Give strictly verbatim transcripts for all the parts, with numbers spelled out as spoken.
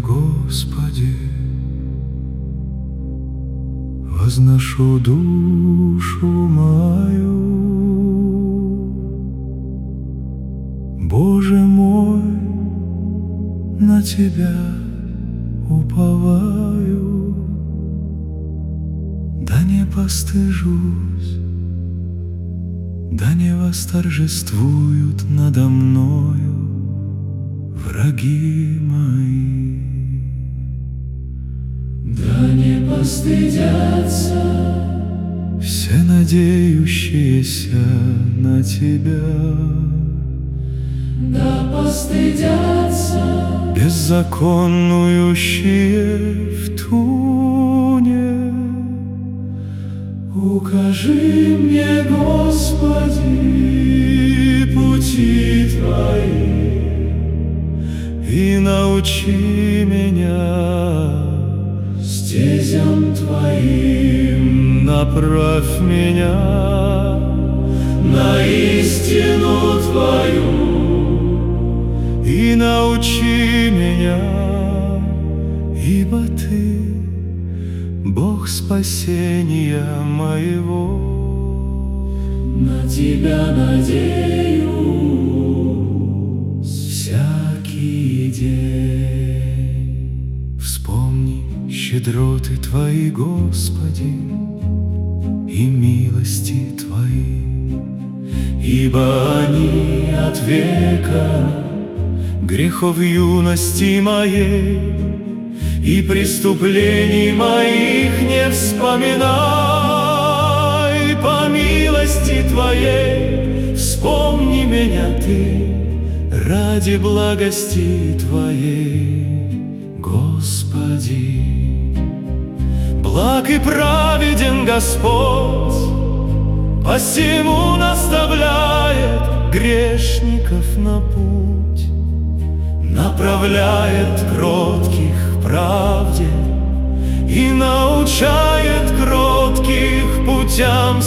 Господи, возношу душу мою. Боже мой, на Тебя уповаю, да не постыжусь, да не восторжествуют надо мною враги мои. Да не постыдятся все надеющиеся на Тебя, да постыдятся беззаконнующие в туне. Укажи мне, Господи, пути Твои, и научи меня стезям Твоим. Направь меня на истину Твою и научи меня, ибо Ты Бог спасения моего. На Тебя надеюсь всякий день. Вспомни щедроты Твои, Господи, и милости Твои, ибо они от века. Грехов юности моей и преступлений моих не вспоминай. По милости Твоей вспомни меня Ты, ради благости Твоей, Господи. Благ и праведен Господь, посему наставляет грешников на путь, направляет кротких к правде и научает кротких путям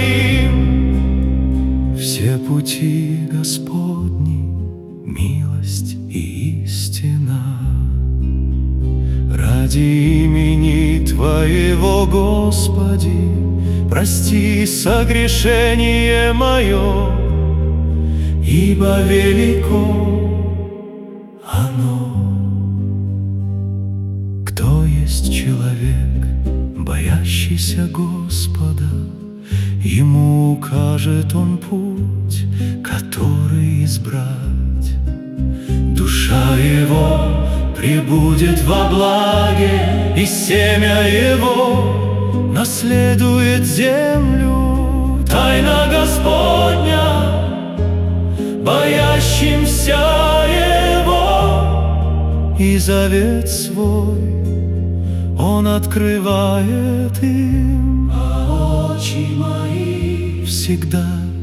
своим. Все пути Господни — милость и истина. Ради имени Твоего, Господи, прости согрешение мое, ибо велико оно. Кто есть человек, боящийся Господа? Ему укажет Он путь, который избрать. Душа его пребудет во благе, и семя его наследует землю. Тайна Господня боящимся Его, и завет свой Он открывает им. А очи мои всегда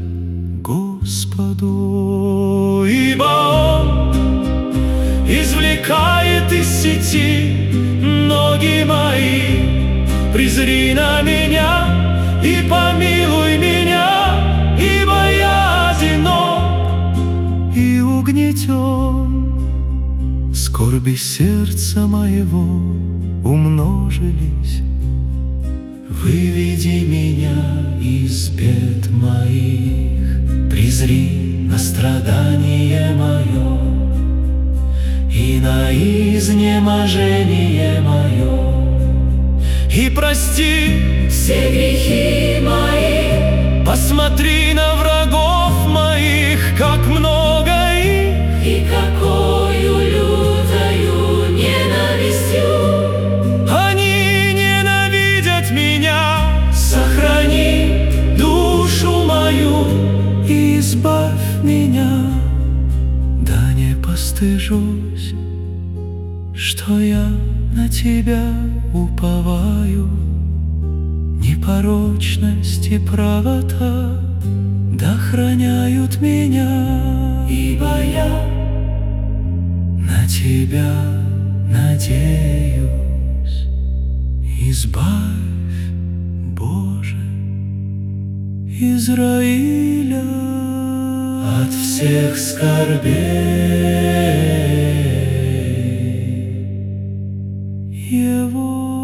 Господу, ибо Он извлекает из сети ноги мои. Презри на меня и помилуй меня, ибо я одинок и угнетен. Скорби сердца моего умножились. Выведи меня из бед моих, презри на страдание мое и на изнеможение мое, и прости все грехи мои. Посмотри на врагов моих, как много их, и какою лютою ненавистью они ненавидят меня. Сохрани душу мою и избавь меня, да не постыжусь, что я на Тебя уповаю. Непорочность и правота дохраняют меня, ибо я на Тебя надеюсь. Избавь, Боже, Израиля от всех скорбей. его.